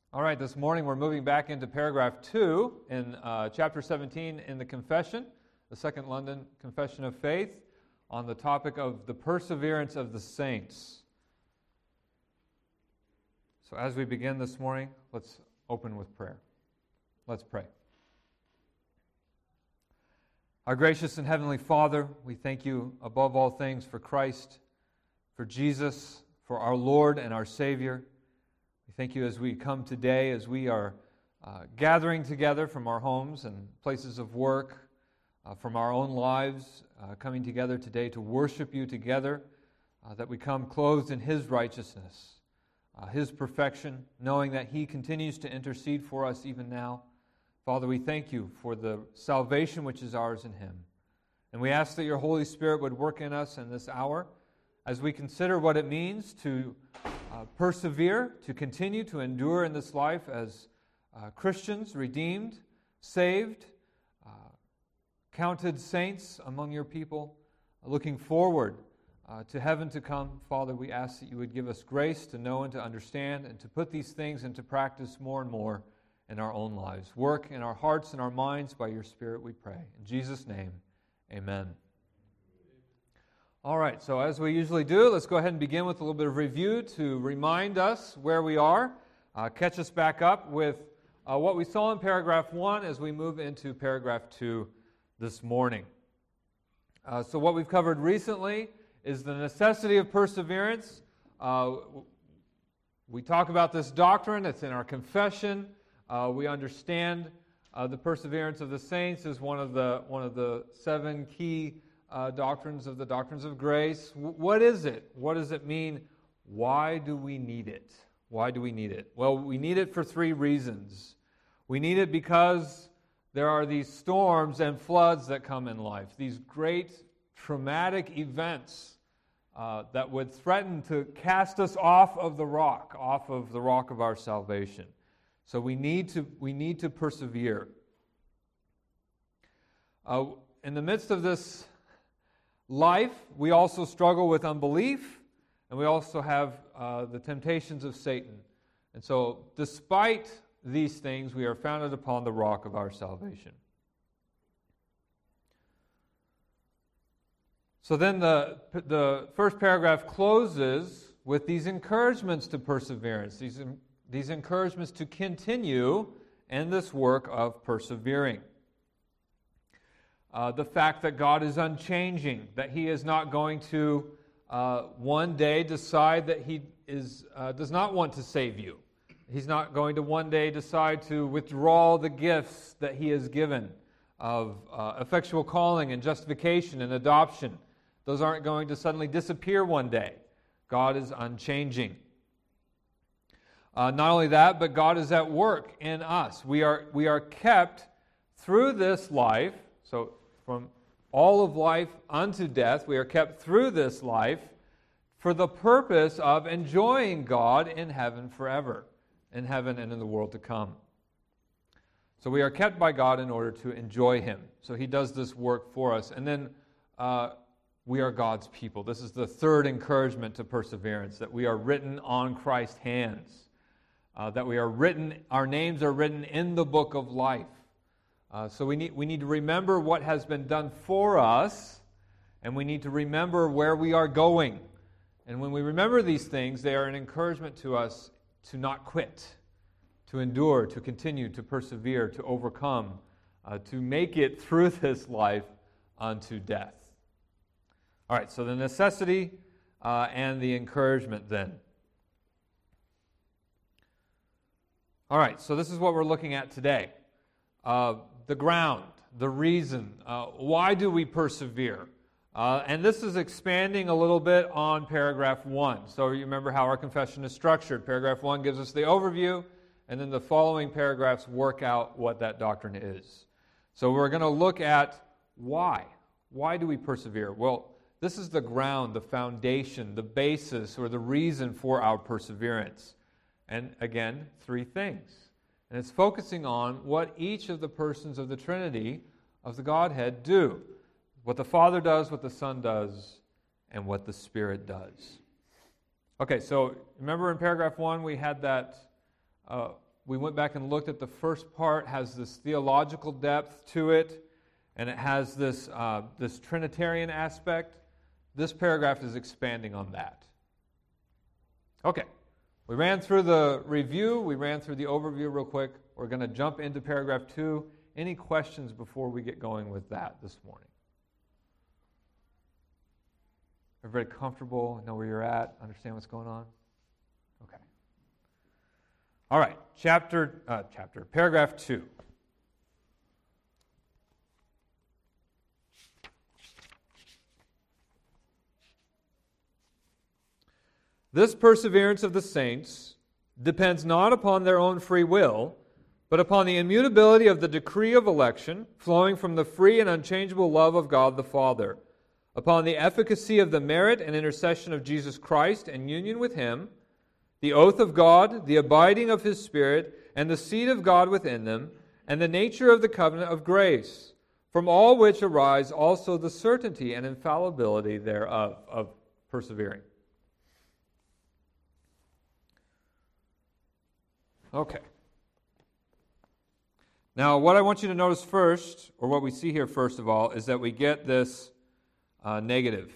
All right, this morning we're moving back into paragraph 2 in chapter 17 in the Confession, the Second London Confession of Faith, on the topic of the perseverance of the saints. So as we begin this morning, let's open with prayer. Let's pray. Our gracious and heavenly Father, we thank you above all things for Christ, for Jesus, for our Lord and our Savior. We thank you as we come today, as we are gathering together from our homes and places of work, from our own lives, coming together today to worship you together, that we come clothed in His righteousness, His perfection, knowing that He continues to intercede for us even now. Father, we thank you for the salvation which is ours in Him. And we ask that your Holy Spirit would work in us in this hour as we consider what it means to persevere, to continue to endure in this life as Christians, redeemed, saved, counted saints among your people, looking forward to heaven to come. Father, we ask that you would give us grace to know and to understand and to put these things into practice more and more in our own lives. Work in our hearts and our minds by your Spirit, we pray. In Jesus' name, amen. All right, so as we usually do, let's go ahead and begin with a little bit of review to remind us where we are, catch us back up with what we saw in paragraph 1 as we move into paragraph 2 this morning. So what we've covered recently is the necessity of perseverance. We talk about this doctrine, it's in our confession. We understand the perseverance of the saints is one of the 7 key doctrines of the doctrines of grace. What is it? What does it mean? Why do we need it? Why do we need it? Well, we need it for 3 reasons. We need it because there are these storms and floods that come in life, these great traumatic events that would threaten to cast us off of the rock of our salvation. So we need to persevere. In the midst of this life, we also struggle with unbelief, and we also have the temptations of Satan. And so, despite these things, we are founded upon the rock of our salvation. So then the first paragraph closes with these encouragements to perseverance, these encouragements to continue in this work of persevering. The fact that God is unchanging, that He is not going to one day decide that He does not want to save you. He's not going to one day decide to withdraw the gifts that He has given of effectual calling and justification and adoption. Those aren't going to suddenly disappear one day. God is unchanging. Not only that, but God is at work in us. We are kept through this life, so from all of life unto death, we are kept through this life for the purpose of enjoying God in heaven forever, in heaven and in the world to come. So we are kept by God in order to enjoy Him. So He does this work for us. And then we are God's people. This is the third encouragement to perseverance, that we are written on Christ's hands, that our names are written in the book of life. So we need to remember what has been done for us, and we need to remember where we are going. And when we remember these things, they are an encouragement to us to not quit, to endure, to continue, to persevere, to overcome, to make it through this life unto death. All right, so the necessity and the encouragement then. All right, so this is what we're looking at today. The ground, the reason, why do we persevere? And this is expanding a little bit on paragraph 1. So you remember how our confession is structured. Paragraph 1 gives us the overview, and then the following paragraphs work out what that doctrine is. So we're going to look at why. Why do we persevere? Well, this is the ground, the foundation, the basis, or the reason for our perseverance. And again, 3 things. And it's focusing on what each of the persons of the Trinity of the Godhead do. What the Father does, what the Son does, and what the Spirit does. Okay, so remember in paragraph 1 we had that we went back and looked at the first part, has this theological depth to it, and it has this Trinitarian aspect. This paragraph is expanding on that. Okay, we ran through the review, we ran through the overview real quick. We're going to jump into paragraph 2. Any questions before we get going with that this morning? Everybody comfortable? Know where you're at? Understand what's going on? Okay. All right, paragraph 2. This perseverance of the saints depends not upon their own free will, but upon the immutability of the decree of election, flowing from the free and unchangeable love of God the Father, upon the efficacy of the merit and intercession of Jesus Christ and union with Him, the oath of God, the abiding of His Spirit, and the seed of God within them, and the nature of the covenant of grace, from all which arise also the certainty and infallibility thereof, of persevering. Okay. Now, what I want you to notice first, or what we see here first of all, is that we get this negative.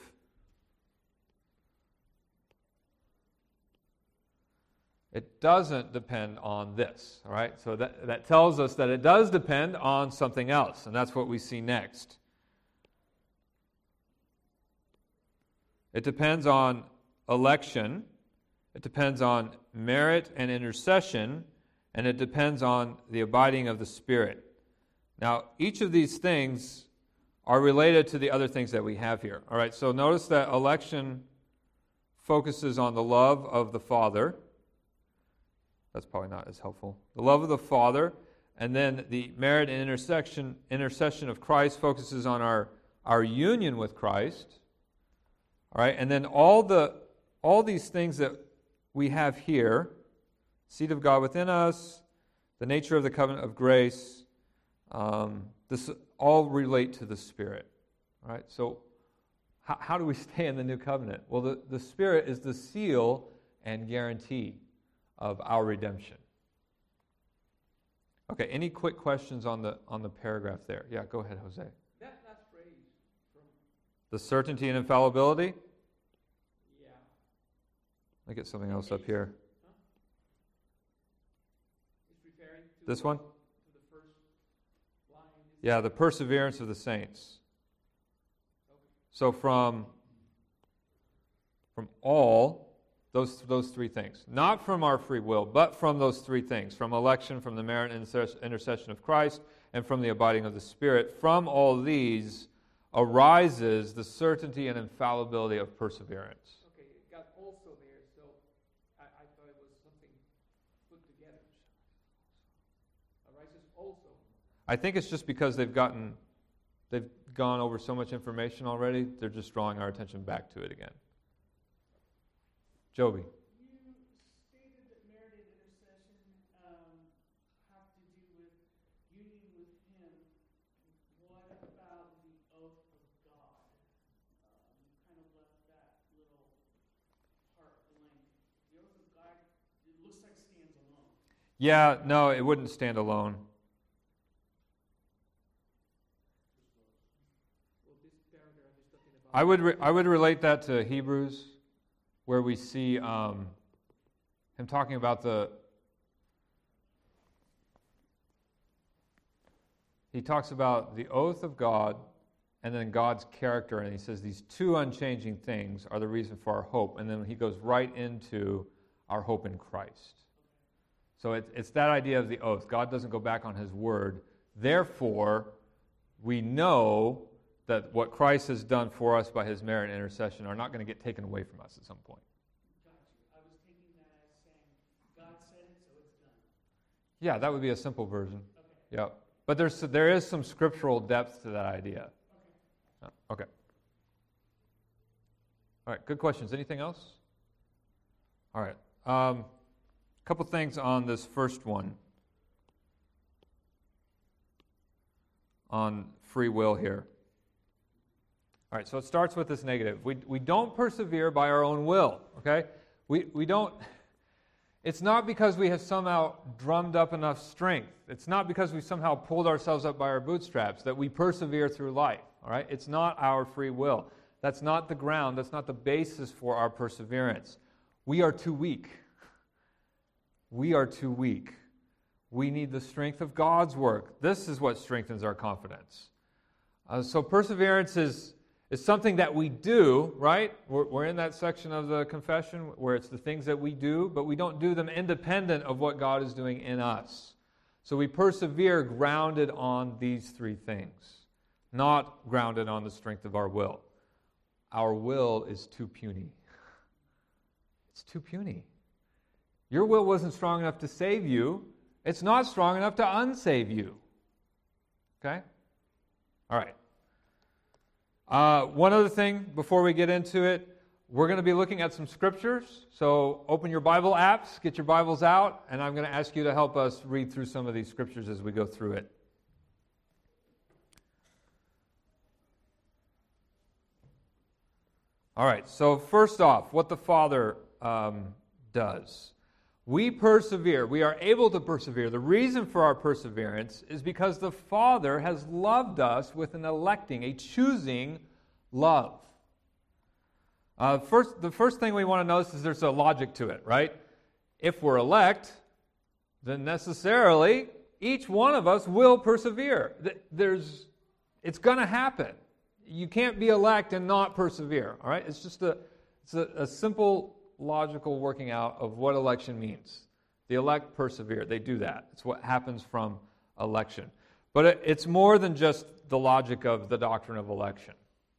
It doesn't depend on this, all right? So that tells us that it does depend on something else, and that's what we see next. It depends on election, it depends on merit and intercession, and it depends on the abiding of the Spirit. Now, each of these things are related to the other things that we have here. All right, so notice that election focuses on the love of the Father. That's probably not as helpful. The love of the Father, and then the merit and intercession of Christ focuses on our union with Christ. All right, and then all these things that we have here, seed of God within us, the nature of the covenant of grace, this all relate to the Spirit. All right, so how do we stay in the new covenant? Well, the Spirit is the seal and guarantee of our redemption. Okay, any quick questions on the paragraph there? Yeah, go ahead, Jose. That last phrase from the certainty and infallibility? Yeah. Let me get something else up here. Huh? It's referring to This one? To the first line. Yeah, the perseverance of the saints. Okay. So from all those three things, not from our free will, but from those three things, from election, from the merit and intercession of Christ, and from the abiding of the Spirit, from all these arises the certainty and infallibility of perseverance. Okay, it got also there, so I thought it was something put together. Arises also. I think it's just because they've gone over so much information already, they're just drawing our attention back to it again. Joby. You stated that merit and intercession have to do with union with Him. What about the oath of God? You kind of left that little part blank. The oath of God, it looks like stands alone. Yeah, no, it wouldn't stand alone. Well, this paragraph is talking about. I would relate that to Hebrews, where we see him talking about he talks about the oath of God and then God's character, and he says these two unchanging things are the reason for our hope, and then he goes right into our hope in Christ. So it's that idea of the oath. God doesn't go back on His word. Therefore, we know that what Christ has done for us by His merit and intercession are not going to get taken away from us at some point. Got you. I was taking that as saying, God said it, so it's done. Yeah, that would be a simple version. Okay. Yeah, but there is some scriptural depth to that idea. Okay. All right, good questions. Anything else? All right. A couple things on this first one. On free will here. All right, so it starts with this negative. We don't persevere by our own will, okay? We don't... It's not because we have somehow drummed up enough strength. It's not because we somehow pulled ourselves up by our bootstraps that we persevere through life. All right? It's not our free will. That's not the ground. That's not the basis for our perseverance. We are too weak. We are too weak. We need the strength of God's work. This is what strengthens our confidence. So perseverance is something that we do, right? We're in that section of the confession where it's the things that we do, but we don't do them independent of what God is doing in us. So we persevere grounded on these three things, not grounded on the strength of our will. Our will is too puny. It's too puny. Your will wasn't strong enough to save you. It's not strong enough to unsave you. Okay? All right. One other thing before we get into it, we're going to be looking at some scriptures. So open your Bible apps, get your Bibles out, and I'm going to ask you to help us read through some of these scriptures as we go through it. All right, so first off, what the Father does. We persevere. We are able to persevere. The reason for our perseverance is because the Father has loved us with an electing, a choosing love. The first thing we want to notice is there's a logic to it, right? If we're elect, then necessarily each one of us will persevere. It's going to happen. You can't be elect and not persevere, all right? It's just a simple logical working out of what election means. The elect persevere. They do that. It's what happens from election. But it's more than just the logic of the doctrine of election.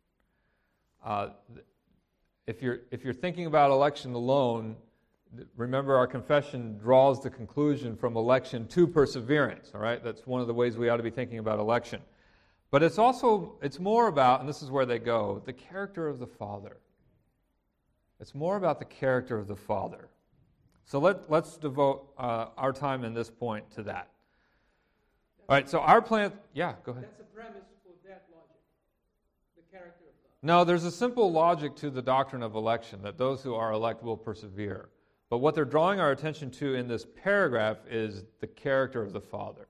If you're thinking about election alone, remember our confession draws the conclusion from election to perseverance. All right, that's one of the ways we ought to be thinking about election. But it's more about, and this is where they go, the character of the Father. It's more about the character of the Father. So let's devote our time in this point to that. All right, so our plan... Yeah, go ahead. That's a premise for that logic, the character of God. No, there's a simple logic to the doctrine of election, that those who are elect will persevere. But what they're drawing our attention to in this paragraph is the character of the Father.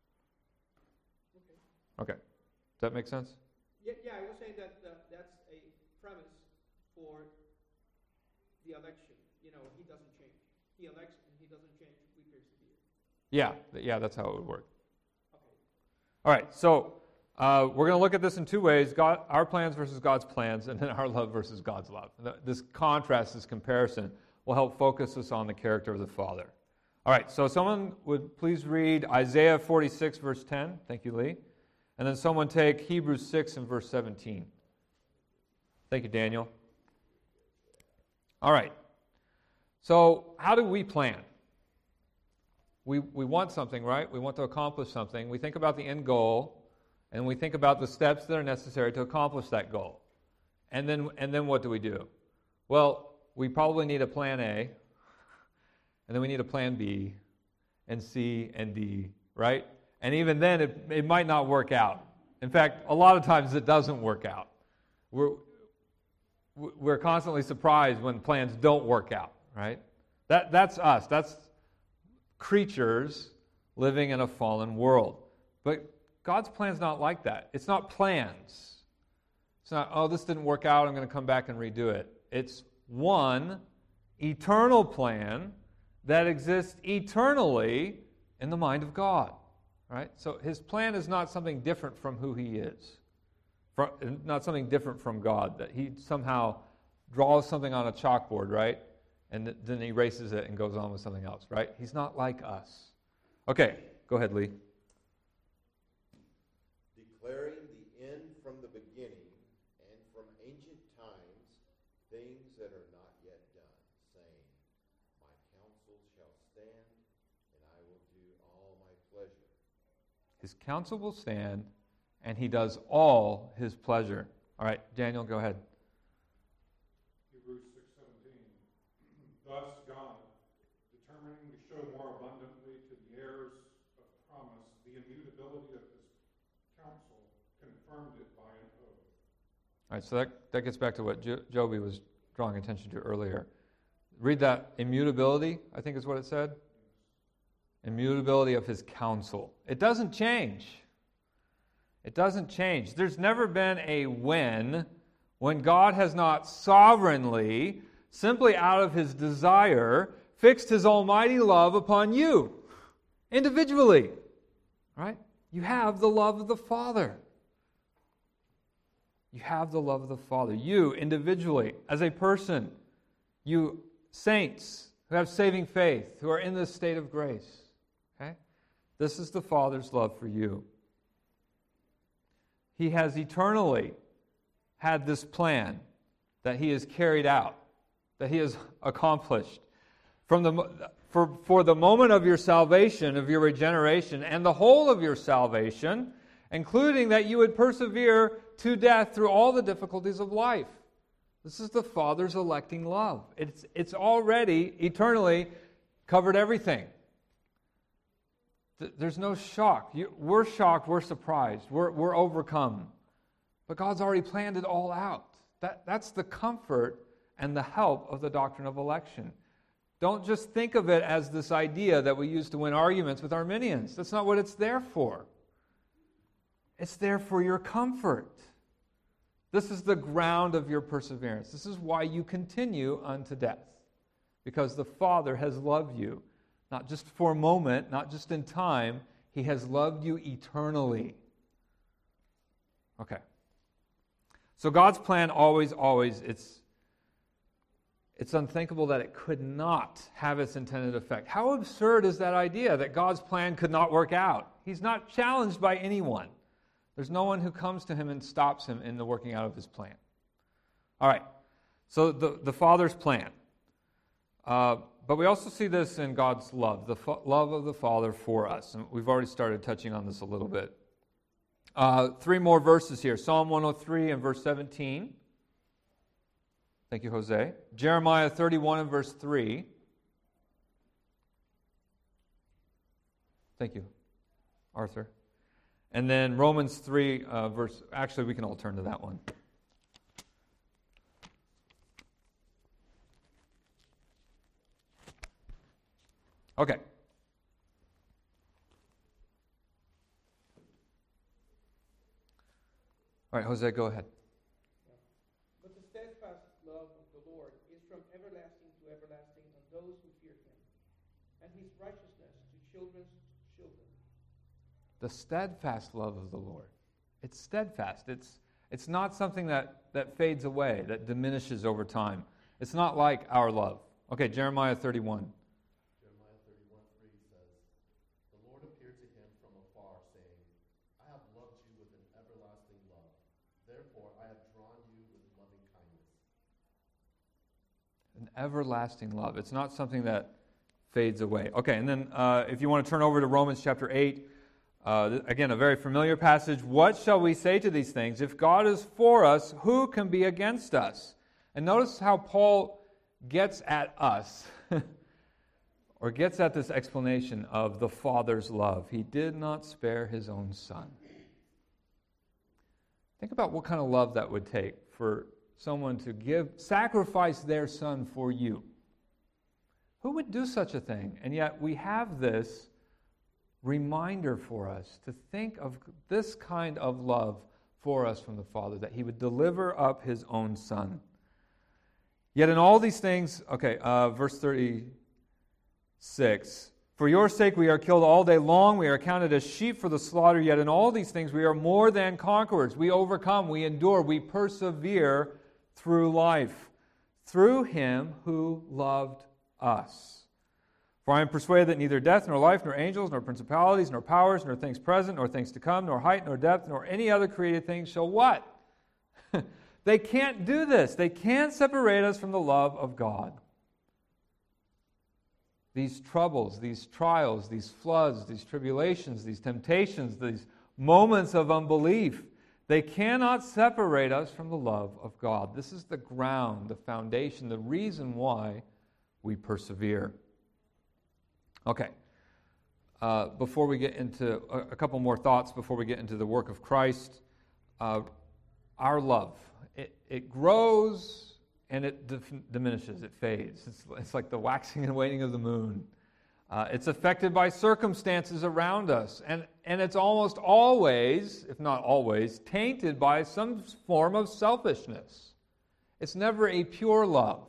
Okay. Does that make sense? Yeah, I was saying that that's a premise for the election. You know, he doesn't change. He elects and he doesn't change. We persevere. Yeah, that's how it would work. Okay. All right, so we're going to look at this in two ways, our plans versus God's plans, and then our love versus God's love. This contrast, this comparison, will help focus us on the character of the Father. All right, so someone would please read Isaiah 46, verse 10. Thank you, Lee. And then someone take Hebrews 6 and verse 17. Thank you, Daniel. All right. So how do we plan? We want something, right? We want to accomplish something. We think about the end goal, and we think about the steps that are necessary to accomplish that goal. And then what do? Well, we probably need a plan A, and then we need a plan B, and C, and D, right? And even then, it might not work out. In fact, a lot of times it doesn't work out. We're constantly surprised when plans don't work out, right? That's us. That's creatures living in a fallen world. But God's plan's not like that. It's not plans. It's not, oh, this didn't work out, I'm going to come back and redo it. It's one eternal plan that exists eternally in the mind of God. Right? So his plan is not something different from who he is. Not something different from God, that he somehow draws something on a chalkboard, right? And then erases it and goes on with something else, right? He's not like us. Okay, go ahead, Lee. Declaring the end from the beginning and from ancient times things that are not yet done, saying, my counsel shall stand, and I will do all my pleasure. His counsel will stand, and he does all his pleasure. All right, Daniel, go ahead. Hebrews 6:17. Thus God, determining to show more abundantly to the heirs of promise the immutability of his counsel, confirmed it by an oath. All right, so that gets back to what Joby was drawing attention to earlier. Read that. Immutability, I think is what it said. Immutability of his counsel. It doesn't change. It doesn't change. There's never been a when God has not sovereignly, simply out of his desire, fixed his almighty love upon you, individually. Right? You have the love of the Father. You have the love of the Father. You, individually, as a person, you saints who have saving faith, who are in this state of grace. Okay? This is the Father's love for you. He has eternally had this plan that he has carried out, that he has accomplished. For the moment of your salvation, of your regeneration, and the whole of your salvation, including that you would persevere to death through all the difficulties of life. This is the Father's electing love. It's already, eternally, covered everything. There's no shock. We're shocked, we're surprised, we're overcome. But God's already planned it all out. That's the comfort and the help of the doctrine of election. Don't just think of it as this idea that we use to win arguments with Arminians. That's not what it's there for. It's there for your comfort. This is the ground of your perseverance. This is why you continue unto death. Because the Father has loved you, not just for a moment, not just in time. He has loved you eternally. Okay. So God's plan always, it's unthinkable that it could not have its intended effect. How absurd is that idea that God's plan could not work out? He's not challenged by anyone. There's no one who comes to him and stops him in the working out of his plan. All right, so the Father's plan. But we also see this in God's love, the love of the Father for us. And we've already started touching on this a little bit. 3 more verses here. Psalm 103 and verse 17. Thank you, Jose. Jeremiah 31 and verse 3. Thank you, Arthur. And then Romans 3 verse... Actually, we can all turn to that one. Okay. All right, Jose, go ahead. But the steadfast love of the Lord is from everlasting to everlasting on those who fear him, and his righteousness to children's children. The steadfast love of the Lord. It's steadfast. It's not something that fades away, that diminishes over time. It's not like our love. Okay, Jeremiah 31. Jeremiah 31:3 says, "The Lord appeared to him from afar, saying, I have loved you with an everlasting love. Therefore I have drawn you with loving kindness." An everlasting love. It's not something that fades away. Okay, and then if you want to turn over to Romans chapter 8, again, a very familiar passage. What shall we say to these things? If God is for us, who can be against us? And notice how Paul gets at us, or gets at this explanation of the Father's love. He did not spare his own Son. Think about what kind of love that would take for someone to sacrifice their Son for you. Who would do such a thing? And yet we have this reminder for us to think of this kind of love for us from the Father, that he would deliver up his own Son. Yet in all these things, verse 36, "For your sake we are killed all day long, we are counted as sheep for the slaughter, yet in all these things we are more than conquerors. We overcome, we endure, we persevere through life, through him who loved us. For I am persuaded that neither death, nor life, nor angels, nor principalities, nor powers, nor things present, nor things to come, nor height, nor depth, nor any other created thing shall" what? They can't do this. They can't separate us from the love of God. These troubles, these trials, these floods, these tribulations, these temptations, these moments of unbelief, they cannot separate us from the love of God. This is the ground, the foundation, the reason why we persevere. Okay. Before we get into a couple more thoughts, before we get into the work of Christ, our love, it grows and it diminishes, it fades. It's like the waxing and waning of the moon. It's affected by circumstances around us, and it's almost always, if not always, tainted by some form of selfishness. It's never a pure love.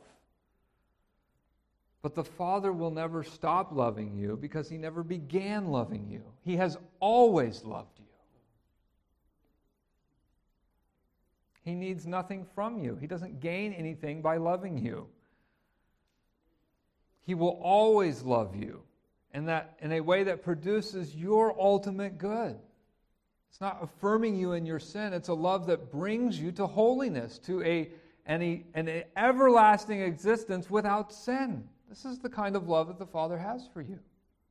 But the Father will never stop loving you because He never began loving you. He has always loved you. He needs nothing from you. He doesn't gain anything by loving you. He will always love you, and that in a way that produces your ultimate good. It's not affirming you in your sin. It's a love that brings you to holiness, to an everlasting existence without sin. This is the kind of love that the Father has for you.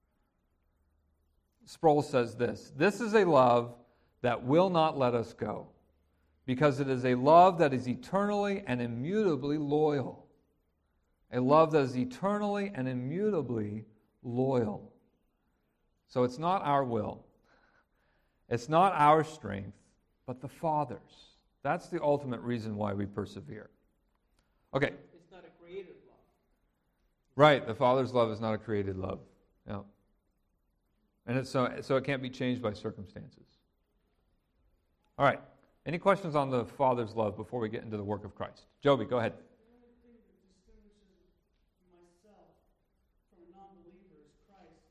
Sproul says this: "This is a love that will not let us go, because it is a love that is eternally and immutably loyal." A love that is eternally and immutably loyal. So it's not our will. It's not our strength, but the Father's. That's the ultimate reason why we persevere. Okay. It's not a created love. Right, the Father's love is not a created love. Yeah. And it's so it can't be changed by circumstances. All right. Any questions on the Father's love before we get into the work of Christ? Joby, go ahead. The only thing that distinguishes myself from a non-believer is Christ.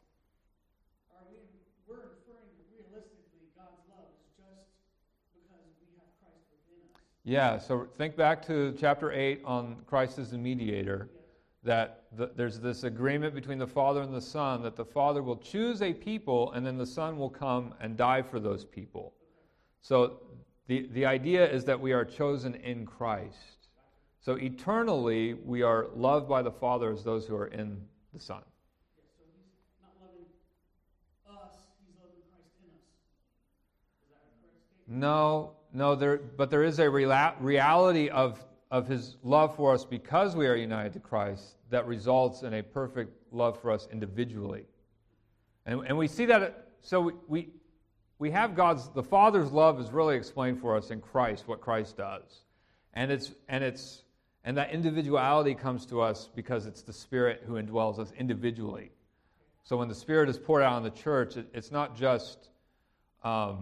We're inferring that realistically God's love is just because we have Christ within us. Yeah, so think back to chapter 8 on Christ as the mediator, that there's this agreement between the Father and the Son that the Father will choose a people and then the Son will come and die for those people. So the idea is that we are chosen in Christ. So eternally we are loved by the Father as those who are in the Son. Yeah, so He's not loving us, He's loving Christ in us. Is that a correct statement? But there is a reality of His love for us because we are united to Christ that results in a perfect love for us individually. And we see that, so we have the Father's love is really explained for us in Christ, what Christ does. And that individuality comes to us because it's the Spirit who indwells us individually. So when the Spirit is poured out on the church, it's not just the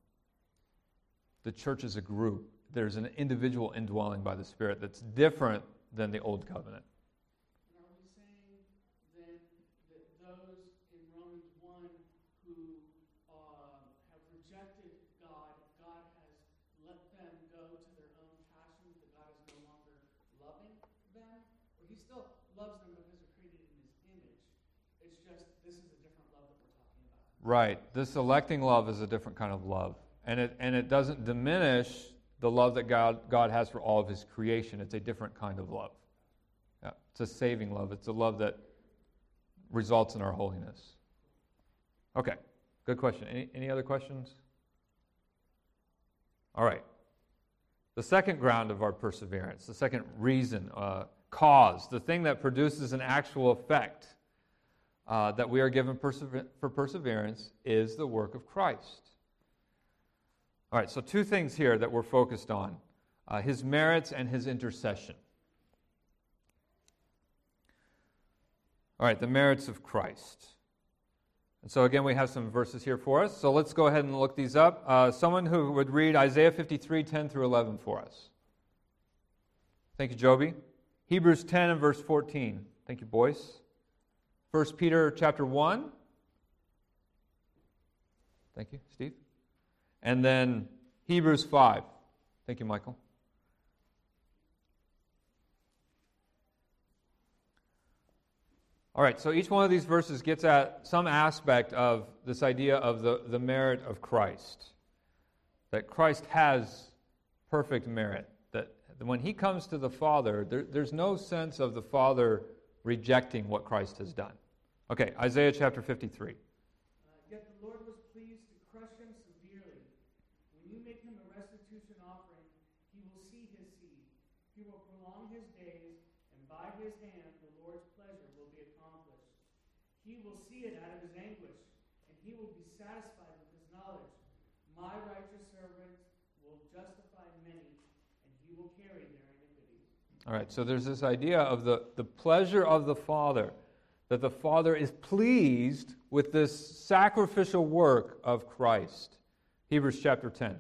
church as a group. There's an individual indwelling by the Spirit that's different than the Old Covenant. And are we saying then that those in Romans 1 who have rejected God, God has let them go to their own passions, that God is no longer loving them? Or He still loves them because they're created in His image. It's just, this is a different love that we're talking about. Right. This electing love is a different kind of love. And it doesn't diminish the love that God has for all of His creation. It's a different kind of love. Yeah, it's a saving love. It's a love that results in our holiness. Okay, good question. Any other questions? All right. The second ground of our perseverance, the second reason, cause, the thing that produces an actual effect that we are given for perseverance is the work of Christ. All right, so two things here that we're focused on. His merits and His intercession. All right, the merits of Christ. And so again, we have some verses here for us. So let's go ahead and look these up. Someone who would read Isaiah 53, 10 through 11 for us. Thank you, Joby. Hebrews 10 and verse 14. Thank you, Boyce. 1 Peter chapter 1. Thank you, Steve. And then Hebrews 5. Thank you, Michael. All right, so each one of these verses gets at some aspect of this idea of the merit of Christ. That Christ has perfect merit. That when He comes to the Father, there's no sense of the Father rejecting what Christ has done. Okay, Isaiah chapter 53. Yet the Lord was pleased to crush him severely. When you make him a restitution offering, He will see his seed. He will prolong his days, and by His hand the Lord's pleasure will be accomplished. He will see it out of his anguish, and He will be satisfied with his knowledge. My righteous servant will justify many, and He will carry their iniquities. All right, so there's this idea of the pleasure of the Father, that the Father is pleased with this sacrificial work of Christ. Hebrews chapter 10.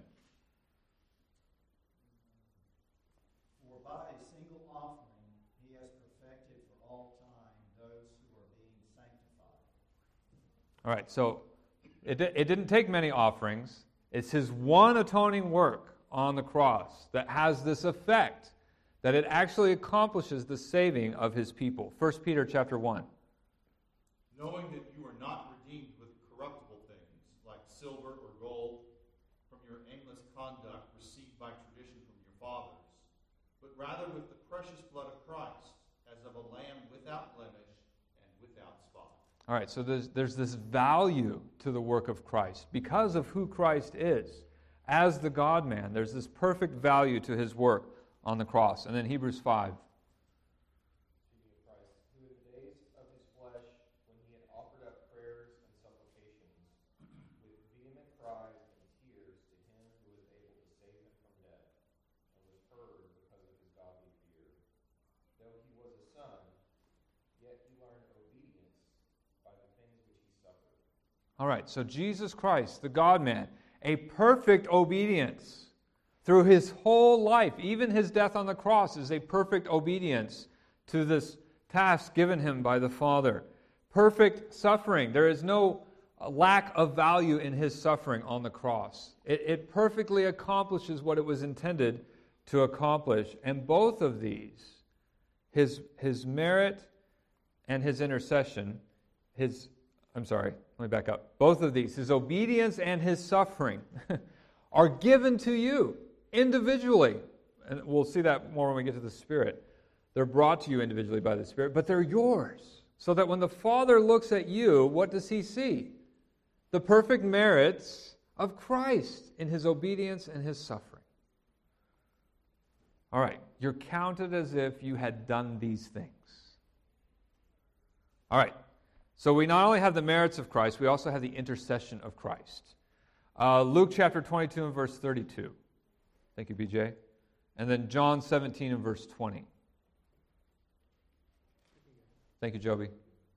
For by a single offering he has perfected for all time those who are being sanctified. All right, so it didn't take many offerings. It's his one atoning work on the cross that has this effect, that it actually accomplishes the saving of his people. 1 Peter chapter 1. Knowing that you are not redeemed with corruptible things, like silver or gold, from your aimless conduct received by tradition from your fathers, but rather with the precious blood of Christ, as of a lamb without blemish and without spot. All right, so there's this value to the work of Christ. Because of who Christ is, as the God-man, there's this perfect value to his work on the cross. And then Hebrews 5. Who in the days of his flesh, when he had offered up prayers and supplications, with vehement cries and tears to him who was able to save him from death, and was heard because of his godly fear. Though he was a son, yet he learned obedience by the things which he suffered. All right, so Jesus Christ, the God-man, a perfect obedience through his whole life. Even his death on the cross is a perfect obedience to this task given him by the Father. Perfect suffering. There is no lack of value in his suffering on the cross. It perfectly accomplishes what it was intended to accomplish. And both of these, his merit and his intercession, let me back up. Both of these, his obedience and his suffering, are given to you individually. And we'll see that more when we get to the Spirit. They're brought to you individually by the Spirit, but they're yours. So that when the Father looks at you, what does he see? The perfect merits of Christ in his obedience and his suffering. All right, you're counted as if you had done these things. All right, so we not only have the merits of Christ, we also have the intercession of Christ. Luke chapter 22 and verse 32. Thank you, BJ. And then John 17 and verse 20. Thank you, Joby.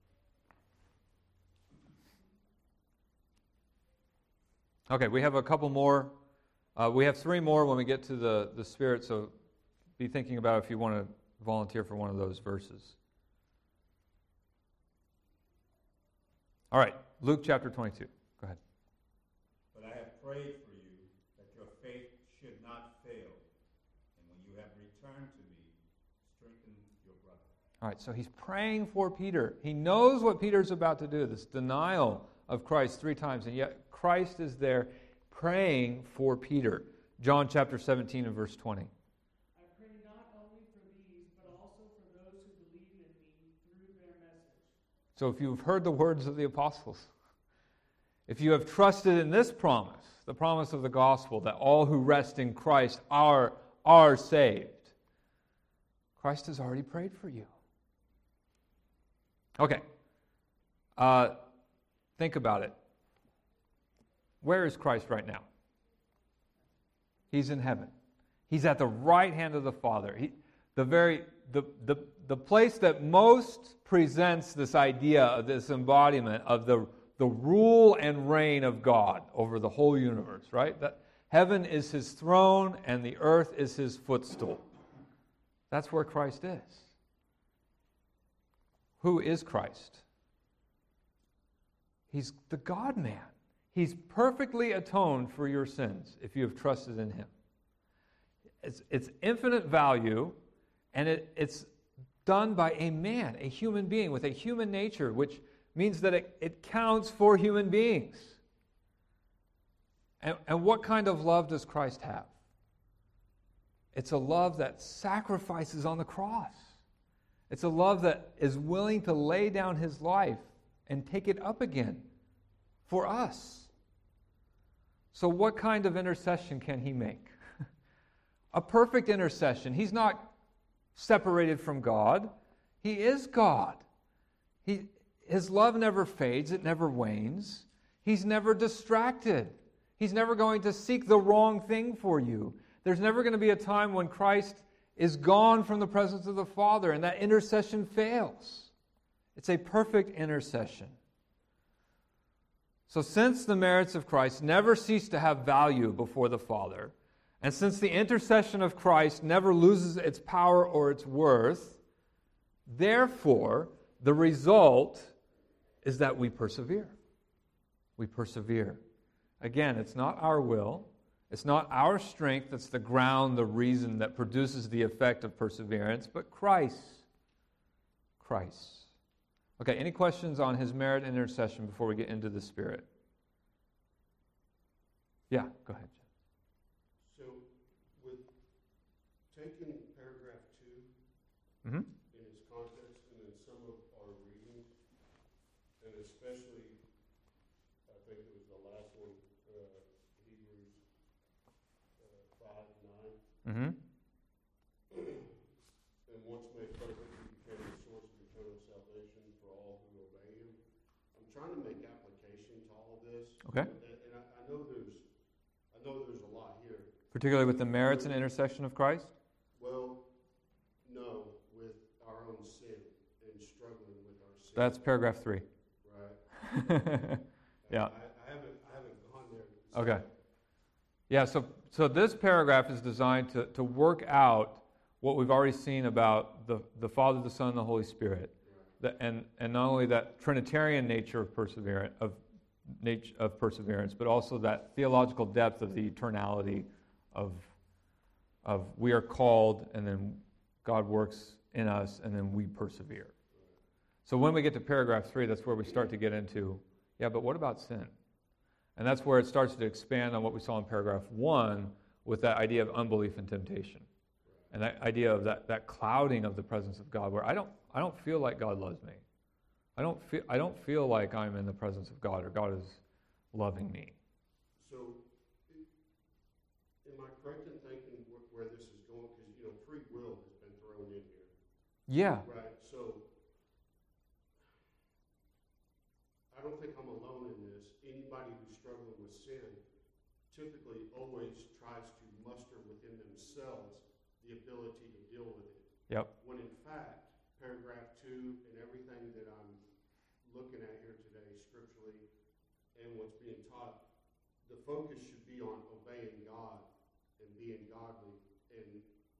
Okay, we have a couple more. We have 3 more when we get to the Spirit, so be thinking about if you want to volunteer for one of those verses. All right, Luke chapter 22. Go ahead. But I have prayed for you that your faith should not fail, and when you have returned to me, strengthen your brother. All right, so he's praying for Peter. He knows what Peter's about to do, this denial of Christ 3 times, and yet Christ is there praying for Peter. John chapter 17 and verse 20. I pray not only for these, but also for those who believe in me through their message. So if you've heard the words of the apostles, if you have trusted in this promise, the promise of the gospel, that all who rest in Christ are saved, Christ has already prayed for you. Okay. Think about it. Where is Christ right now? He's in heaven. He's at the right hand of the Father. The place that most presents this idea of this embodiment of the rule and reign of God over the whole universe, right? That heaven is his throne and the earth is his footstool. That's where Christ is. Who is Christ? He's the God-man. He's perfectly atoned for your sins if you have trusted in him. It's infinite value, and it's done by a man, a human being with a human nature, which means that it counts for human beings. And what kind of love does Christ have? It's a love that sacrifices on the cross. It's a love that is willing to lay down his life and take it up again for us. So what kind of intercession can he make? A perfect intercession. He's not separated from God. He is God. His love never fades. It never wanes. He's never distracted. He's never going to seek the wrong thing for you. There's never going to be a time when Christ is gone from the presence of the Father, and that intercession fails. It's a perfect intercession. So since the merits of Christ never cease to have value before the Father, and since the intercession of Christ never loses its power or its worth, therefore, the result is that we persevere. We persevere. Again, it's not our will. It's not our strength that's the ground, the reason that produces the effect of perseverance, but Christ. Christ. Okay, any questions on his merit and intercession before we get into the Spirit? Yeah, go ahead. So, with taking paragraph 2 Mm-hmm. in its context, and then some of our reading, and especially, I think it was the last one, Hebrews 5:9. Mm-hmm. And once made perfect, he became the source of eternal salvation for all who obey him. I'm trying to make application to all of this. Okay. And I know there's a lot here. Particularly with the merits and intercession of Christ? Well, no, with our own sin and struggling with our sin. That's paragraph 3. Right. Yeah. I haven't gone there. So Okay. Yeah, so this paragraph is designed to work out what we've already seen about the Father, the Son, and the Holy Spirit. Right. And not only that Trinitarian nature of perseverance, but also that theological depth of the eternality of we are called, and then God works in us, and then we persevere. So when we get to paragraph 3, that's where we start to get into, yeah, but what about sin? And that's where it starts to expand on what we saw in paragraph 1 with that idea of unbelief and temptation. And that idea of that clouding of the presence of God, where I don't feel like God loves me. I don't feel like I'm in the presence of God, or God is loving me. So, am I correct in thinking where this is going? Because, free will has been thrown in here. Yeah. Right. So, I don't think I'm alone in this. Anybody who's struggling with sin typically always tries to muster within themselves the ability to deal with it. Yep. When in fact, paragraph 2 and everything that I'm looking at here today scripturally and what's being taught, the focus should be on obeying God and being godly and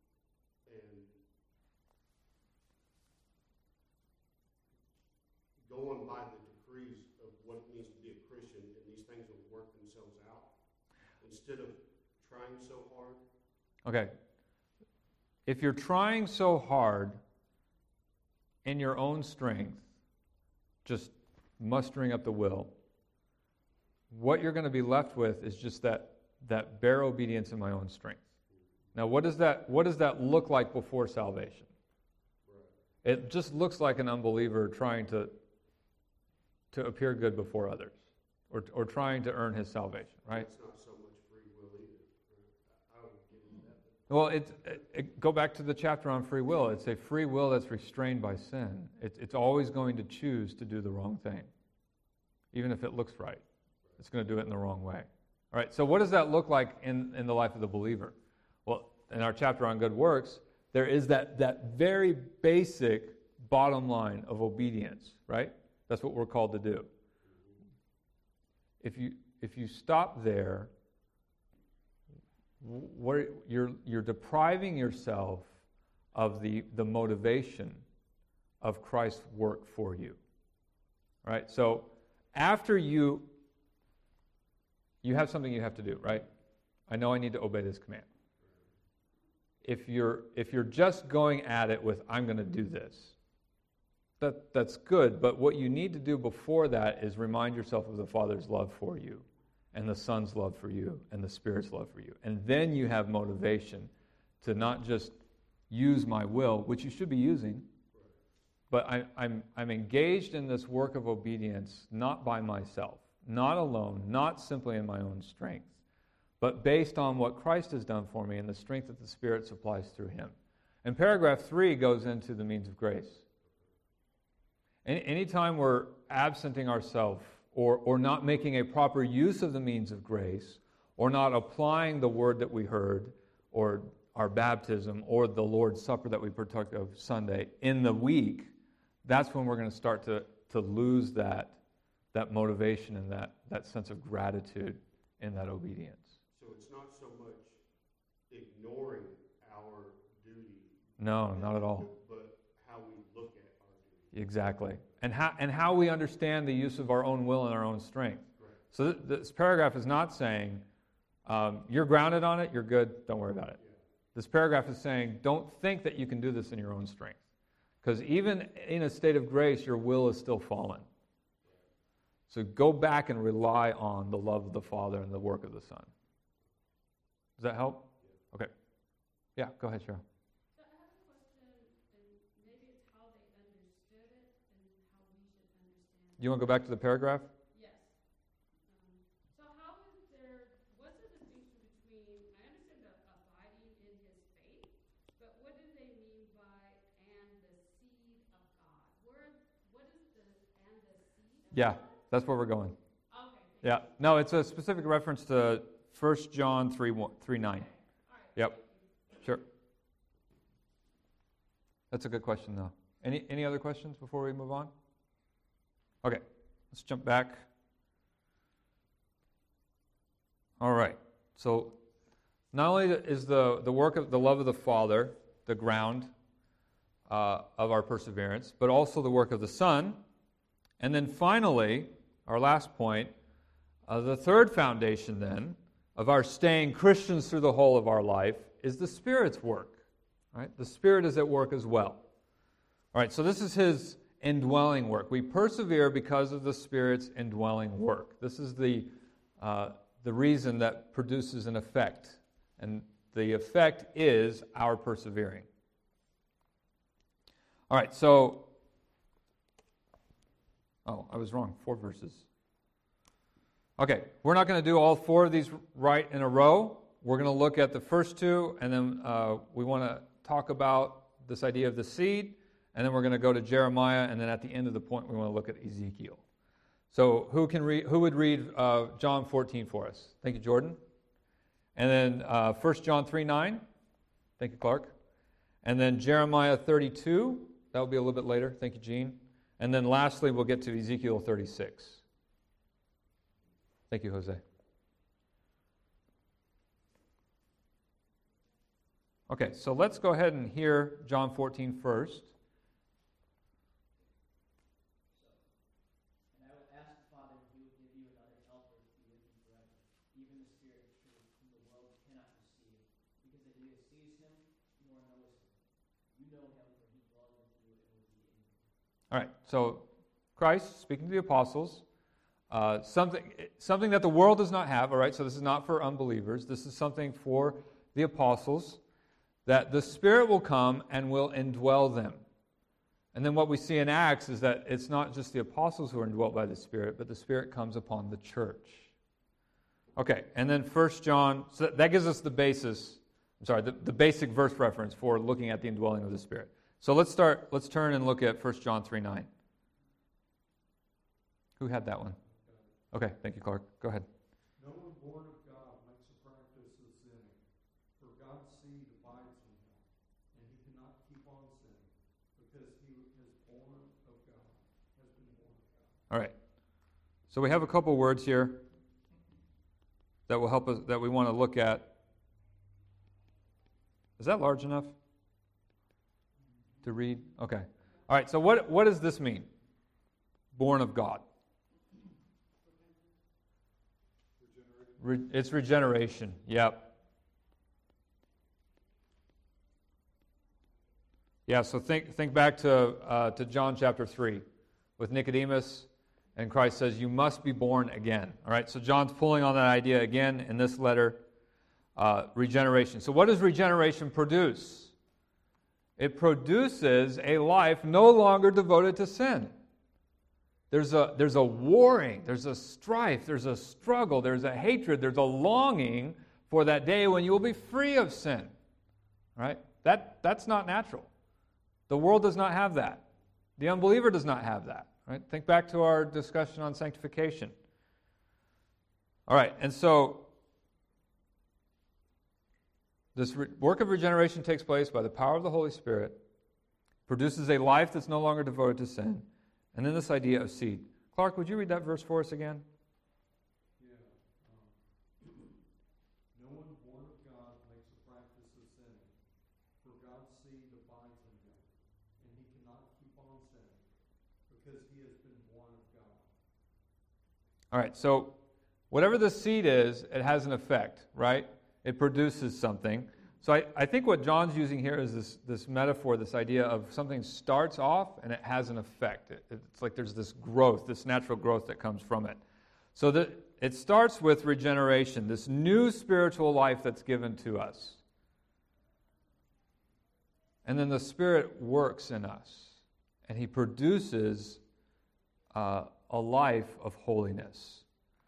going by the decrees of what it means to be a Christian, and these things will work themselves out instead of trying so hard. Okay. If you're trying so hard in your own strength, just mustering up the will, what you're going to be left with is just that bare obedience in my own strength. Now, what does that look like before salvation? Right. It just looks like an unbeliever trying to appear good before others, or trying to earn his salvation, right? It's not so much free will either. I don't get into that. Go back to the chapter on free will. It's a free will that's restrained by sin. It's always going to choose to do the wrong thing, even if it looks right. It's going to do it in the wrong way. All right, so what does that look like in the life of the believer? Well, in our chapter on good works, there is that very basic bottom line of obedience, right? That's what we're called to do. If you stop there, you're depriving yourself of the motivation of Christ's work for you. Right? So after you have something you have to do, right? I know I need to obey this command. If you're just going at it with, I'm going to do this, that's good, but what you need to do before that is remind yourself of the Father's love for you, and the Son's love for you, and the Spirit's love for you. And then you have motivation to not just use my will, which you should be using, but I'm engaged in this work of obedience not by myself, not alone, not simply in my own strength, but based on what Christ has done for me and the strength that the Spirit supplies through Him. And paragraph 3 goes into the means of grace. Anytime we're absenting ourselves or not making a proper use of the means of grace, or not applying the word that we heard, or our baptism or the Lord's Supper that we partook of Sunday in the week, that's when we're going to start to lose that motivation and that sense of gratitude in that obedience. So it's not so much ignoring our duty. No, not at all. But how we look at our duty. Exactly. And how we understand the use of our own will and our own strength. Right. So this paragraph is not saying, you're grounded on it, you're good, don't worry about it. Yeah. This paragraph is saying, don't think that you can do this in your own strength. Because even in a state of grace, your will is still fallen. So go back and rely on the love of the Father and the work of the Son. Does that help? Okay. Yeah, go ahead, Cheryl. So I have a question, and maybe it's how they understood it and how we should understand it. You want to go back to the paragraph? Yes. So what's the distinction between, I understand the abiding in his faith, but what do they mean by and the seed of God? What is the and the seed of Yeah, God? that's where we're going. Okay. Yeah. No, it's a specific reference to 1 John 3:9. Okay. All right. Yep. Sure. That's a good question, though. Any other questions before we move on? Okay. Let's jump back. All right. So not only is the work of the love of the Father the ground of our perseverance, but also the work of the Son. And then finally, our last point, the third foundation then of our staying Christians through the whole of our life is the Spirit's work. Right? The Spirit is at work as well. All right, so this is His indwelling work. We persevere because of the Spirit's indwelling work. This is the reason that produces an effect. And the effect is our persevering. All right, so... Oh, I was wrong. 4 verses. Okay, we're not going to do all 4 of these right in a row. We're going to look at the first 2, and then we want to talk about this idea of the seed, and then we're going to go to Jeremiah, and then at the end of the point, we want to look at Ezekiel. So who would read John 14 for us? Thank you, Jordan. And then 1 John 3:9. Thank you, Clark. And then Jeremiah 32. That will be a little bit later. Thank you, Gene. And then lastly, we'll get to Ezekiel 36. Thank you, Jose. Okay, so let's go ahead and hear John 14 first. And I will ask the Father, and He will give you another helper to be with you forever, even the Spirit of truth, whom the world cannot receive, because it neither sees Him nor knows Him. You know Him, for He dwells with you and will be in you. All right, so Christ, speaking to the apostles, something that the world does not have, all right, so this is not for unbelievers. This is something for the apostles, that the Spirit will come and will indwell them. And then what we see in Acts is that it's not just the apostles who are indwelt by the Spirit, but the Spirit comes upon the church. Okay, and then 1 John, so that gives us the basis, the basic verse reference for looking at the indwelling of the Spirit. So let's turn and look at 1 John 3:9. Who had that one? Okay, thank you, Clark. Go ahead. No one born of God makes a practice of sinning, for God's seed abides in him, and he cannot keep on sinning, because he is born of God, has been born of God. All right. So we have a couple words here that will help us, that we want to look at. Is that large enough to read? Okay. All right, so what does this mean? Born of God. It's regeneration. Yep. Yeah, so think back to John chapter 3 with Nicodemus, and Christ says, you must be born again. All right, so John's pulling on that idea again in this letter, regeneration. So what does regeneration produce? It produces a life no longer devoted to sin. There's a warring, there's a strife, there's a struggle, there's a hatred, there's a longing for that day when you will be free of sin. Right? That's not natural. The world does not have that. The unbeliever does not have that. Right? Think back to our discussion on sanctification. All right, and so This work of regeneration takes place by the power of the Holy Spirit, produces a life that's no longer devoted to sin, and then this idea of seed. Clark, would you read that verse for us again? No one born of God makes a practice of sinning, for God's seed abides in him, and he cannot keep on sinning, because he has been born of God. All right, so whatever the seed is, it has an effect, right? It produces something. So I think what John's using here is this metaphor, this idea of something starts off and it has an effect. It's like there's this growth, this natural growth that comes from it. So it starts with regeneration, this new spiritual life that's given to us. And then the Spirit works in us, and he produces a life of holiness.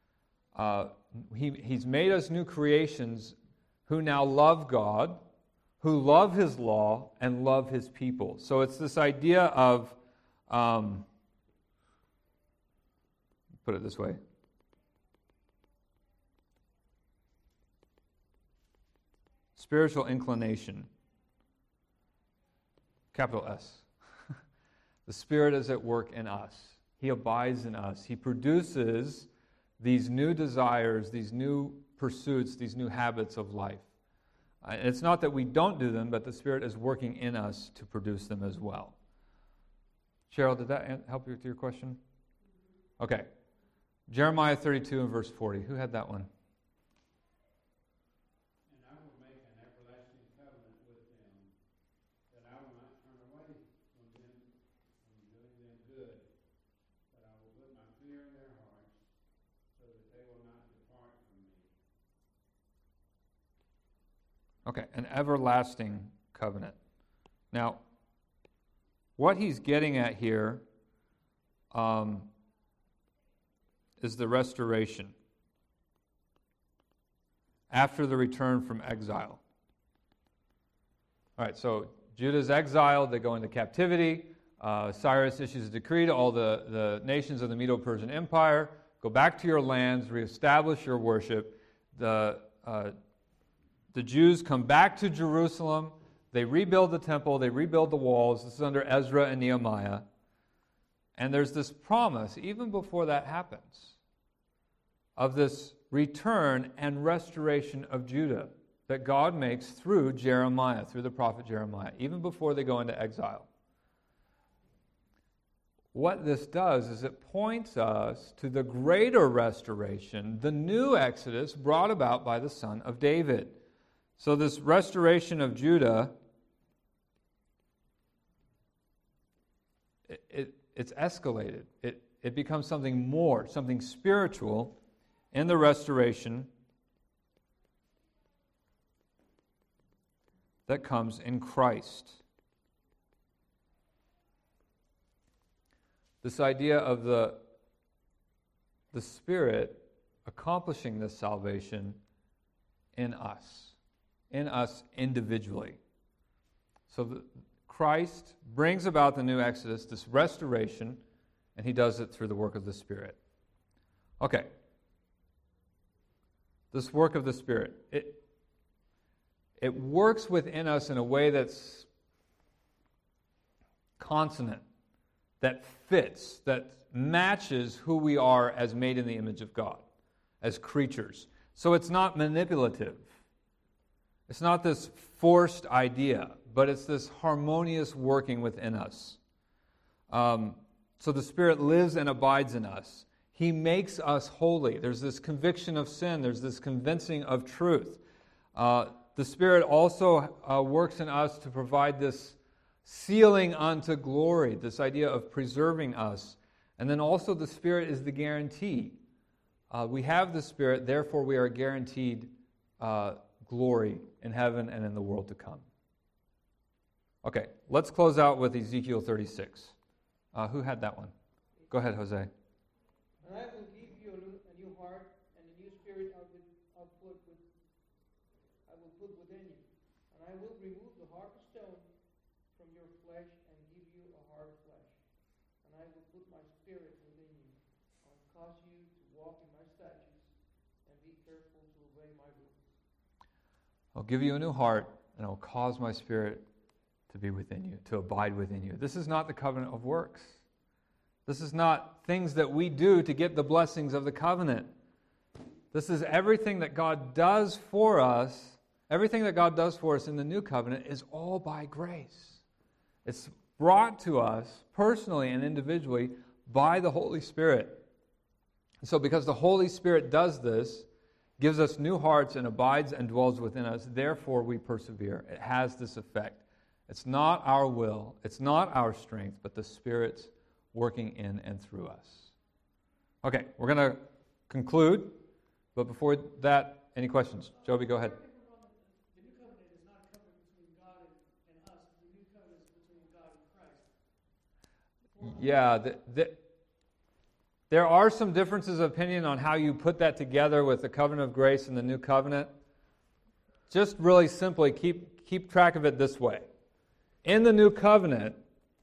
He's made us new creations who now love God, who love his law, and love his people. So it's this idea of, put it this way, spiritual inclination, capital S. The Spirit is at work in us. He abides in us. He produces these new desires, these new pursuits, these new habits of life. It's not that we don't do them, but the Spirit is working in us to produce them as well. Cheryl, did that help you with your question? Okay. Jeremiah 32 and verse 40. Who had that one? And I will make an everlasting covenant with them, that I will not turn away from them, from doing them good, but I will put my fear in their hearts, so that they will not depart from me. Okay, an everlasting covenant. Now, what he's getting at here is the restoration after the return from exile. All right, so Judah's exiled, they go into captivity. Cyrus issues a decree to all the nations of the Medo-Persian Empire, go back to your lands, reestablish your worship. The Jews come back to Jerusalem. They rebuild the temple. They rebuild the walls. This is under Ezra and Nehemiah. And there's this promise, even before that happens, of this return and restoration of Judah that God makes through Jeremiah, through the prophet Jeremiah, even before they go into exile. What this does is it points us to the greater restoration, the new Exodus brought about by the Son of David. So this restoration of Judah, it's escalated. It becomes something more, something spiritual in the restoration that comes in Christ. This idea of the Spirit accomplishing this salvation in us individually. So Christ brings about the new Exodus, this restoration, and he does it through the work of the Spirit. Okay. This work of the Spirit, it works within us in a way that's consonant, that fits, that matches who we are as made in the image of God, as creatures. So it's not manipulative. It's not this forced idea, but it's this harmonious working within us. So the Spirit lives and abides in us. He makes us holy. There's this conviction of sin. There's this convincing of truth. The Spirit also works in us to provide this sealing unto glory, this idea of preserving us. And then also the Spirit is the guarantee. We have the Spirit, therefore we are guaranteed glory in heaven and in the world to come. Okay, let's close out with Ezekiel 36. Who had that one? Go ahead, Jose. And I will give you a new heart, and a new spirit I will put within you. And I will remove the heart of stone from your flesh and give you a heart of flesh. And I will put my spirit within you. I will cause you to walk in my statutes and be careful to obey my rules. I'll give you a new heart, and I'll cause my Spirit to be within you, to abide within you. This is not the covenant of works. This is not things that we do to get the blessings of the covenant. This is everything that God does for us. Everything that God does for us in the new covenant is all by grace. It's brought to us personally and individually by the Holy Spirit. So because the Holy Spirit does this, gives us new hearts and abides and dwells within us, therefore we persevere. It has this effect. It's not our will, it's not our strength, but the Spirit's working in and through us. Okay, we're going to conclude, but before that, any questions? Joby, go ahead. The new covenant is not a covenant between God and us. The new covenant is between God and Christ. Yeah, there are some differences of opinion on how you put that together with the covenant of grace and the new covenant. Just really simply keep track of it this way. In the new covenant,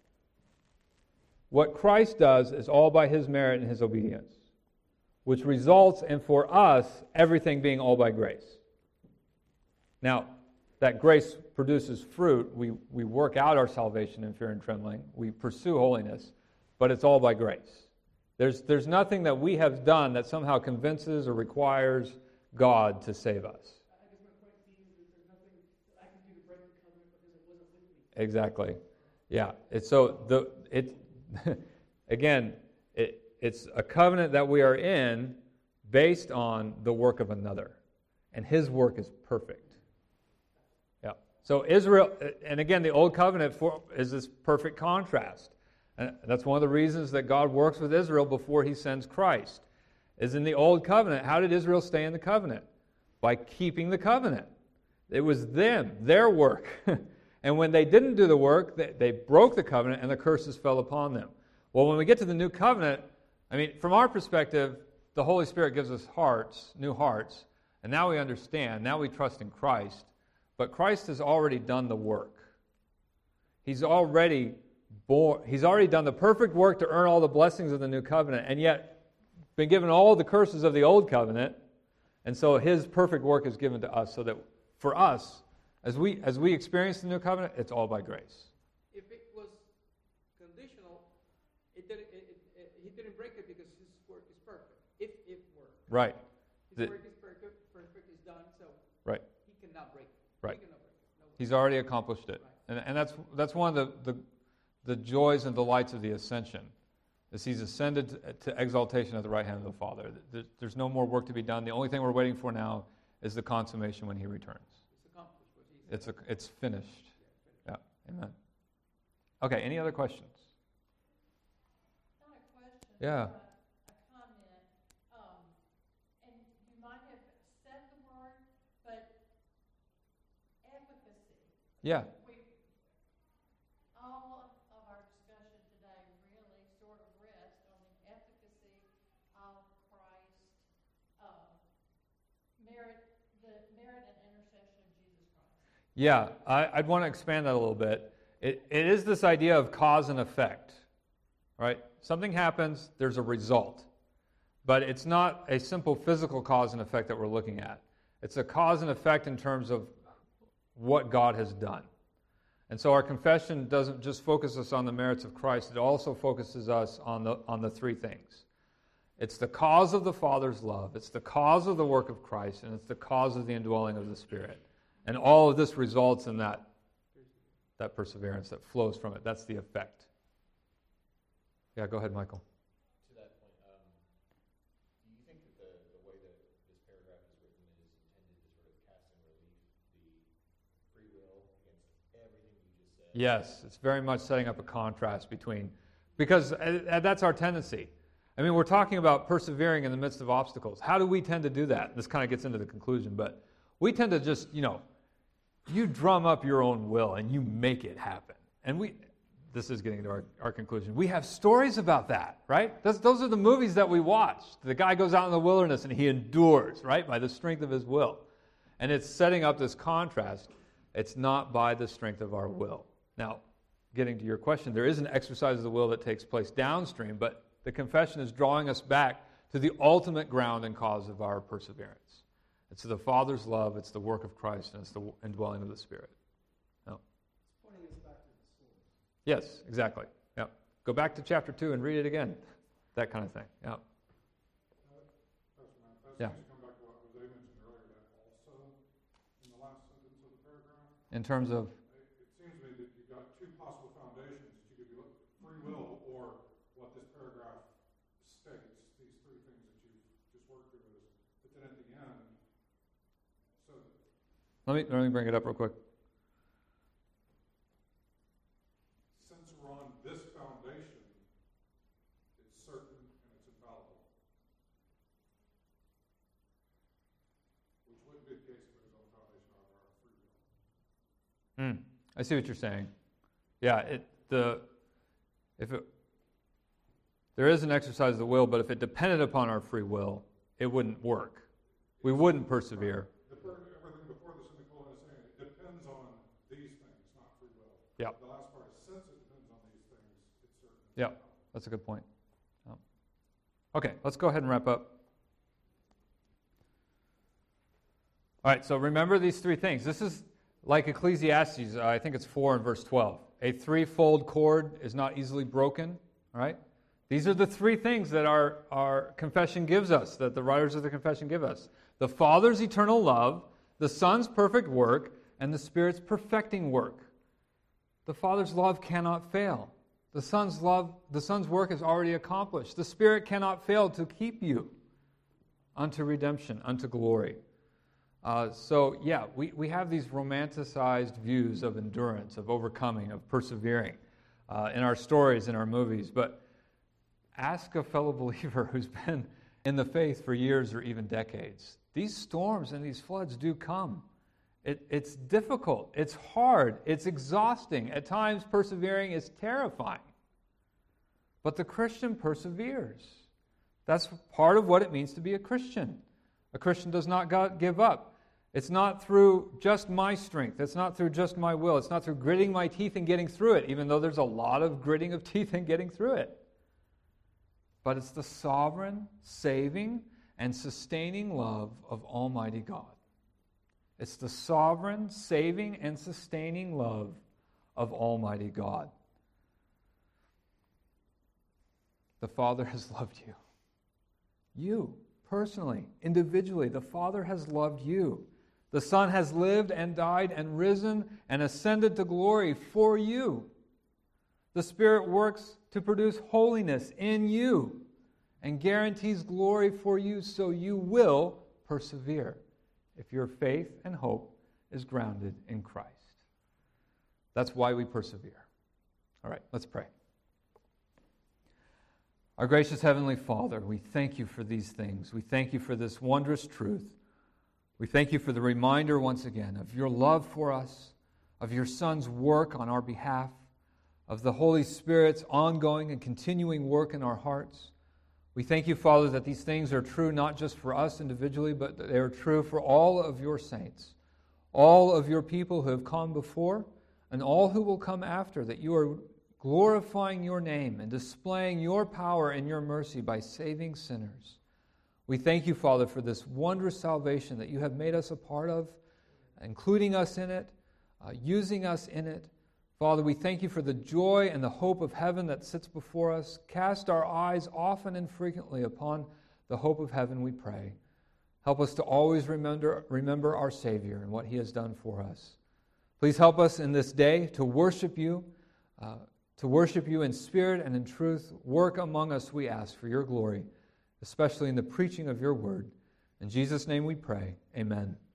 what Christ does is all by his merit and his obedience, which results in, for us, everything being all by grace. Now, that grace produces fruit. We work out our salvation in fear and trembling. We pursue holiness, but it's all by grace. There's nothing that we have done that somehow convinces or requires God to save us. I guess my point to you is there's nothing that I can do to break the covenant because it wasn't with me. Exactly. Yeah. It's a covenant that we are in based on the work of another. And his work is perfect. Yeah. So Israel, and again, the old covenant is this perfect contrast. And that's one of the reasons that God works with Israel before he sends Christ. Is in the old covenant, how did Israel stay in the covenant? By keeping the covenant. It was them, their work. And when they didn't do the work, they broke the covenant and the curses fell upon them. Well, when we get to the new covenant, from our perspective, the Holy Spirit gives us hearts, new hearts, and now we understand, now we trust in Christ. But Christ has already done the work. He's already done the perfect work to earn all the blessings of the new covenant, and yet been given all the curses of the old covenant, and so his perfect work is given to us, so that for us, as we experience the new covenant, it's all by grace. If it was conditional, he didn't break it because his work is perfect. If it were. Right. His work is perfect is done, so right. He cannot break it. Right. He cannot break it. No way. He's already accomplished it. Right. And that's one of the joys and delights of the ascension, is he's ascended to exaltation at the right hand of the Father. There's no more work to be done. The only thing we're waiting for now is the consummation when he returns. It's accomplished what he said. It's finished. Yeah. Amen. Okay, any other questions? Not a question. Yeah. A comment. And you might have said the word, but efficacy. Yeah. All of our discussion today really sort of rests on the efficacy of Christ's the merit and intercession of Jesus Christ. Yeah, I'd want to expand that a little bit. It is this idea of cause and effect, right? Something happens, there's a result. But it's not a simple physical cause and effect that we're looking at. It's a cause and effect in terms of what God has done. And so our confession doesn't just focus us on the merits of Christ, it also focuses us on the three things. It's the cause of the Father's love, it's the cause of the work of Christ, and it's the cause of the indwelling of the Spirit. And all of this results in that perseverance that flows from it. That's the effect. Yeah, go ahead, Michael. To that point, do you think that the way that this paragraph is written is intended to sort of cast in relief the free will against everything you just said? Yes, it's very much setting up a contrast between, because that's our tendency. We're talking about persevering in the midst of obstacles. How do we tend to do that? This kind of gets into the conclusion, but we tend to just, you drum up your own will and you make it happen. And this is getting to our conclusion. We have stories about that, right? Those are the movies that we watch. The guy goes out in the wilderness and he endures, right, by the strength of his will. And it's setting up this contrast. It's not by the strength of our will. Now, getting to your question, there is an exercise of the will that takes place downstream, but the confession is drawing us back to the ultimate ground and cause of our perseverance. It's the Father's love, it's the work of Christ, and it's the indwelling of the Spirit. No. It's pointing us back to the source. Yes, exactly. Yeah. Go back to chapter 2 and read it again. That kind of thing. Yeah. Yeah. Come back to what Jose mentioned earlier, that also in the last sentence of the paragraph. In terms of? It seems to me that you've got two possible foundations. You could do free will or what this paragraph states, these three things that you've just worked through with us. But then at the end, so Let me bring it up real quick. since we're on this foundation, it's certain and it's infallible. Which wouldn't be the case if it was on the foundation of our free will. I see what you're saying. Yeah, there is an exercise of the will, but if it depended upon our free will, it wouldn't work. We wouldn't persevere. Everything before the semicolon is saying it depends on these things, not free will. Yeah. The last part is since it depends on these things, it's certain. Yeah, that's a good point. Okay, let's go ahead and wrap up. All right, so remember these three things. This is like Ecclesiastes, I think it's 4 and verse 12. A threefold cord is not easily broken. All right? These are the three things that our confession gives us, that the writers of the confession give us. The Father's eternal love, the Son's perfect work, and the Spirit's perfecting work. The Father's love cannot fail. The Son's work is already accomplished. The Spirit cannot fail to keep you unto redemption, unto glory. We have these romanticized views of endurance, of overcoming, of persevering in our stories, in our movies. But ask a fellow believer who's been in the faith for years or even decades. These storms and these floods do come. It's difficult. It's hard. It's exhausting. At times, persevering is terrifying. But the Christian perseveres. That's part of what it means to be a Christian. A Christian does not give up. It's not through just my strength. It's not through just my will. It's not through gritting my teeth and getting through it, even though there's a lot of gritting of teeth and getting through it. But it's the sovereign, saving, and sustaining love of Almighty God. It's the sovereign, saving, and sustaining love of Almighty God. The Father has loved you. You, personally, individually, the Father has loved you. The Son has lived and died and risen and ascended to glory for you. The Spirit works to produce holiness in you and guarantees glory for you, so you will persevere if your faith and hope is grounded in Christ. That's why we persevere. All right, let's pray. Our gracious Heavenly Father, we thank you for these things. We thank you for this wondrous truth. We thank you for the reminder once again of your love for us, of your Son's work on our behalf, of the Holy Spirit's ongoing and continuing work in our hearts. We thank you, Father, that these things are true not just for us individually, but they are true for all of your saints, all of your people who have come before, and all who will come after, that you are glorifying your name and displaying your power and your mercy by saving sinners. We thank you, Father, for this wondrous salvation that you have made us a part of, including us in it, using us in it. Father, we thank you for the joy and the hope of heaven that sits before us. Cast our eyes often and frequently upon the hope of heaven, we pray. Help us to always remember our Savior and what he has done for us. Please help us in this day to worship you in spirit and in truth. Work among us, we ask, for your glory, especially in the preaching of your word. In Jesus' name we pray. Amen.